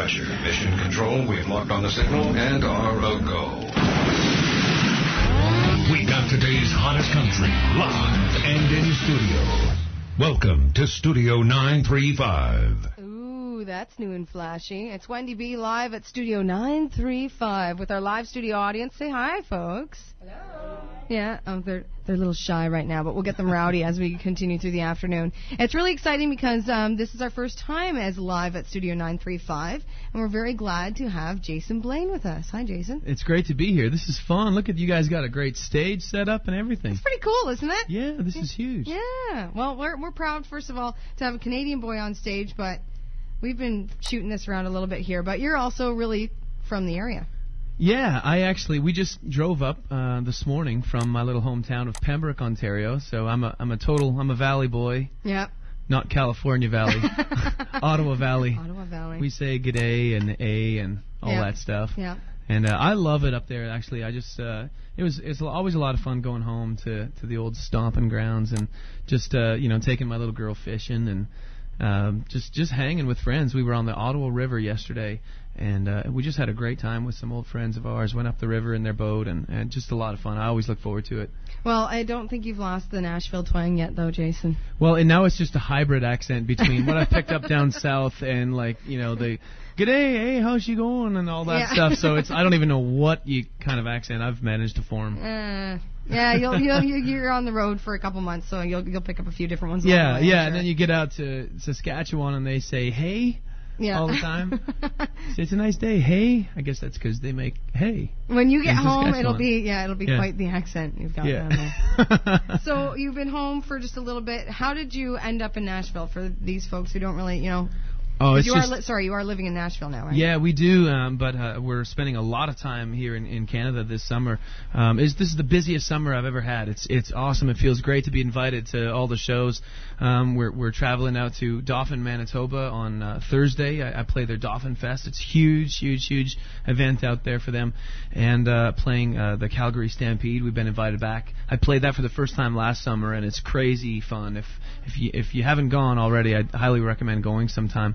Roger. Mission Control, we've locked on the signal and are a-go. We got today's hottest country live and in studio. Welcome to Studio 935. Ooh, that's new and flashy. It's Wendy B live at Studio 935 with our live studio audience. Say hi, folks. Hello. Yeah, they're a little shy right now, but we'll get them rowdy as we continue through the afternoon. It's really exciting because this is our first time as live at Studio 935, and we're very glad to have Jason Blaine with us. Hi, Jason. It's great to be here. This is fun. Look at you guys got a great stage set up and everything. It's pretty cool, isn't it? Yeah, this is huge. Yeah. Well, we're proud, first of all, to have a Canadian boy on stage, but we've been shooting this around a little bit here. But you're also really from the area. Yeah, we just drove up this morning from my little hometown of Pembroke, Ontario. So I'm a Valley boy. Yeah. Not California Valley. Ottawa Valley. Ottawa Valley. We say g'day and A and all that stuff. Yeah. And I love it up there. Actually, it's always a lot of fun going home to the old stomping grounds and just taking my little girl fishing and just hanging with friends. We were on the Ottawa River yesterday. And we just had a great time with some old friends of ours. Went up the river in their boat, and just a lot of fun. I always look forward to it. Well, I don't think you've lost the Nashville twang yet, though, Jason. Well, and now it's just a hybrid accent between what I picked up down south and, like, the g'day, hey, how's she going, and all that stuff. So I don't even know what kind of accent I've managed to form. Yeah, you're on the road for a couple months, so you'll pick up a few different ones. Yeah, and then you get out to Saskatchewan and they say, hey. Yeah. All the time. Say, it's a nice day. Hey, I guess that's because they make hay. When you get home, it'll be quite the accent you've got down there. So you've been home for just a little bit. How did you end up in Nashville? For these folks who don't really, Oh, you are living in Nashville now, right? Yeah, we do, but we're spending a lot of time here in Canada this summer. This is the busiest summer I've ever had. It's awesome. It feels great to be invited to all the shows. We're traveling out to Dauphin, Manitoba on Thursday. I play their Dauphin Fest. It's huge event out there for them. And playing the Calgary Stampede. We've been invited back. I played that for the first time last summer, and it's crazy fun. If you haven't gone already, I'd highly recommend going sometime.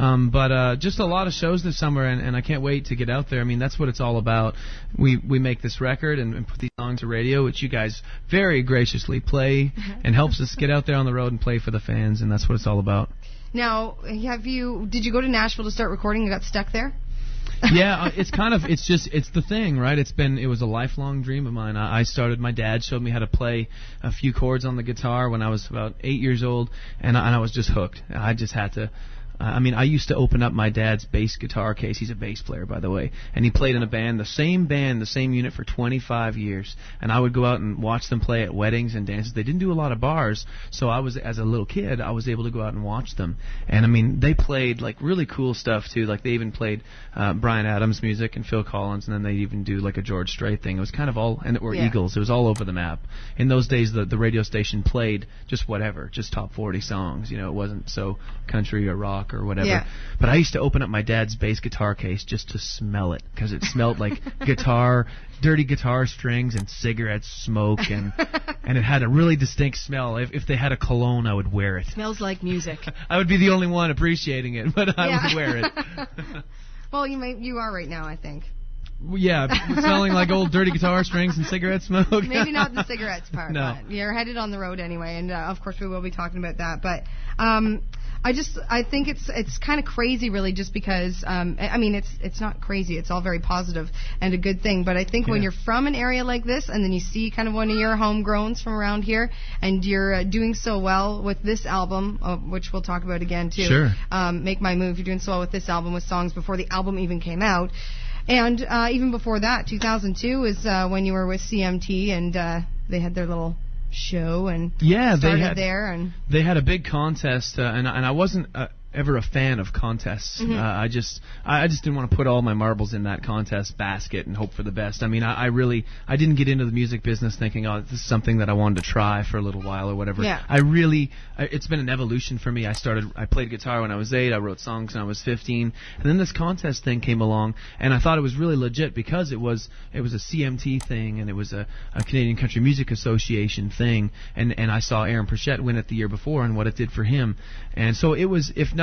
But just a lot of shows this summer, and I can't wait to get out there. I mean, that's what it's all about. We make this record and put these songs to radio, which you guys very graciously play and helps us get out there on the road and play for the fans, and that's what it's all about. Now, did you go to Nashville to start recording and got stuck there? Yeah, it's the thing, right? It was a lifelong dream of mine. My dad showed me how to play a few chords on the guitar when I was about 8 years old, and I was just hooked. I just had to. I used to open up my dad's bass guitar case. He's a bass player, by the way. And he played in a band, the same unit for 25 years. And I would go out and watch them play at weddings and dances. They didn't do a lot of bars, so as a little kid, I was able to go out and watch them. And, they played, like, really cool stuff, too. Like, they even played Bryan Adams music and Phil Collins, and then they'd even do, like, a George Strait thing. It was kind of all, Eagles. It was all over the map. In those days, the radio station played just whatever, just top 40 songs. It wasn't so country or rock or whatever. Yeah. But I used to open up my dad's bass guitar case just to smell it, because it smelled like dirty guitar strings and cigarette smoke, and it had a really distinct smell. If they had a cologne, I would wear it. Smells like music. I would be the only one appreciating it, but I would wear it. Well, you are right now, I think. Yeah, smelling like old dirty guitar strings and cigarette smoke. Maybe not the cigarettes part. No. But you're headed on the road anyway, and of course we will be talking about that. But I think it's kind of crazy, really, just because it's not crazy. It's all very positive and a good thing. But I think when you're from an area like this, and then you see kind of one of your homegrowns from around here, and you're doing so well with this album, which we'll talk about again too. Sure. Make My Move. You're doing so well with this album, with songs before the album even came out. And even before that, 2002 is when you were with CMT, and they had their little show and started there. And they had a big contest, and I wasn't ever a fan of contests. Mm-hmm. I just didn't want to put all my marbles in that contest basket and hope for the best. I didn't get into the music business thinking, this is something that I wanted to try for a little while or whatever. Yeah. It's been an evolution for me. I played guitar when I was 8. I wrote songs when I was 15, and then this contest thing came along, and I thought it was really legit because it was a CMT thing, and it was a Canadian Country Music Association thing, and I saw Aaron Pritchett win it the year before and what it did for him, and so it was, if nothing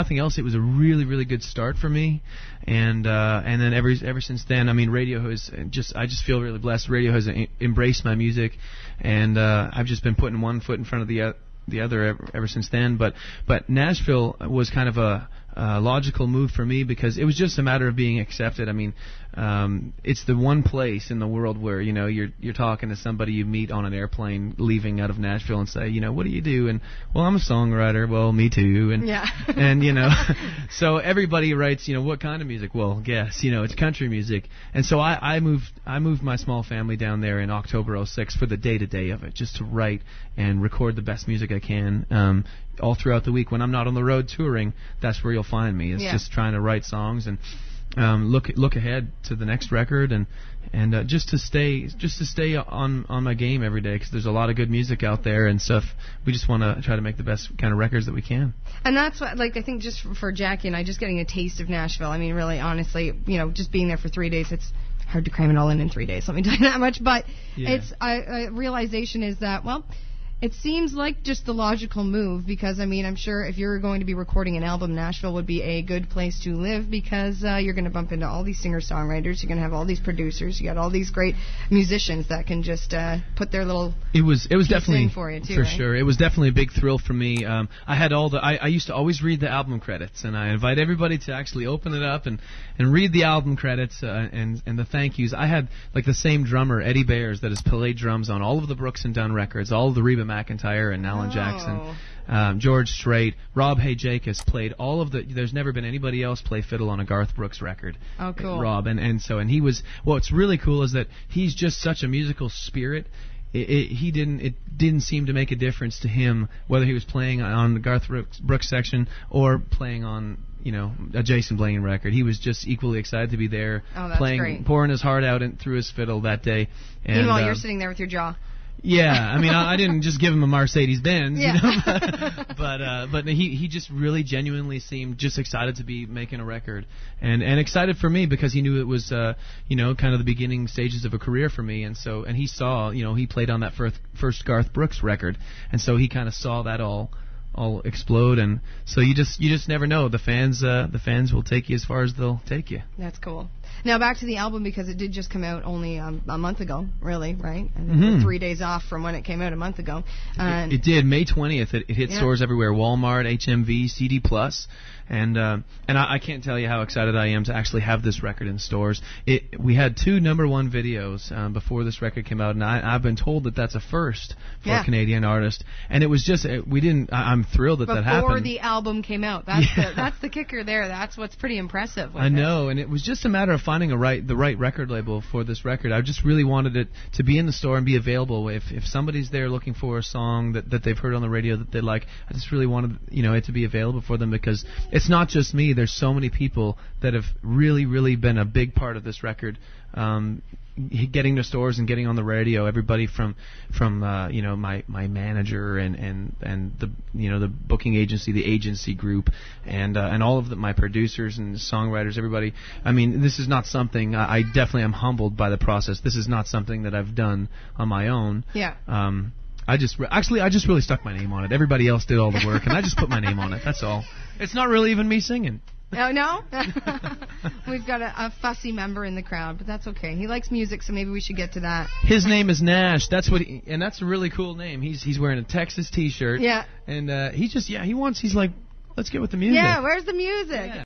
nothing else, it was a really, really good start for me. And then ever since then, I mean, radio has I just feel really blessed. Radio has embraced my music, and I've just been putting one foot in front of the other ever since then. But Nashville was kind of a logical move for me because it was just a matter of being accepted. I mean, it's the one place in the world where, you know, you're talking to somebody you meet on an airplane leaving out of Nashville and say, you know, what do you do? And, well, I'm a songwriter. Well, me too. And yeah. And, you know, so everybody writes, you know, what kind of music? Well, guess, you know, it's country music. And so I moved my small family down there in October '06 for the day-to-day of it, just to write and record the best music I can. All throughout the week when I'm not on the road touring, that's where you'll find me. It's just trying to write songs and look ahead to the next record and just to stay on my game every day, because there's a lot of good music out there and stuff. We just want to try to make the best kind of records that we can. And that's what, like, I think just for Jackie and I, just getting a taste of Nashville. I mean, really, honestly, you know, just being there for 3 days, it's hard to cram it all in 3 days. Let me tell you that much. But it's realization is that, well, it seems like just the logical move, because, I mean, I'm sure if you're going to be recording an album, Nashville would be a good place to live, because you're going to bump into all these singer-songwriters, you're going to have all these producers, you got all these great musicians that can just put their little it was definitely for you too, for right? Sure. It was definitely a big thrill for me. I had I used to always read the album credits, and I invite everybody to actually open it up and read the album credits and the thank yous. I had, like, the same drummer, Eddie Bayers, that has played drums on all of the Brooks and Dunn records, all of the Reba McEntire and Alan Jackson, George Strait, Rob Hajakis played all of the. There's never been anybody else play fiddle on a Garth Brooks record. Oh, cool. Rob, and he was. What's really cool is that he's just such a musical spirit. It didn't seem to make a difference to him whether he was playing on the Garth Brooks section or playing on, you know, a Jason Blaine record. He was just equally excited to be there, playing, great. Pouring his heart out through his fiddle that day. And, meanwhile, you're sitting there with your jaw. Yeah, I mean, I didn't just give him a Mercedes-Benz, you know, but he just really genuinely seemed just excited to be making a record, and excited for me because he knew it was, you know, kind of the beginning stages of a career for me, and he saw, you know, he played on that first Garth Brooks record, and so he kind of saw that all explode, and so you just never know. The fans will take you as far as they'll take you. That's cool. Now back to the album, because it did just come out only a month ago, really, right? And we're 3 days off from when it came out a month ago. It did. May 20th. It hit stores everywhere: Walmart, HMV, CD Plus, and I can't tell you how excited I am to actually have this record in stores. We had 2 #1 videos before this record came out, and I've been told that that's a first for a Canadian artist. And it was just I'm thrilled that happened before the album came out. That's the kicker there. That's what's pretty impressive. I know, and it was just a matter of finding the right record label for this record. I just really wanted it to be in the store and be available. If somebody's there looking for a song that they've heard on the radio that they like, I just really wanted, you know, it to be available for them, because it's not just me. There's so many people that have really, really been a big part of this record. Getting to stores and getting on the radio, everybody from you know, my manager and the, you know, the booking agency, the agency group, and all of my producers and songwriters, everybody. I mean, this is not something, I definitely am humbled by the process. This is not something that I've done on my own. Yeah. I just really stuck my name on it. Everybody else did all the work, and I just put my name on it. That's all. It's not really even me singing. Oh, no? We've got a fussy member in the crowd, but that's okay. He likes music, so maybe we should get to that. His name is Nash. That's and that's a really cool name. He's wearing a Texas T-shirt. Yeah. And he's like, let's get with the music. Yeah, where's the music? Yeah.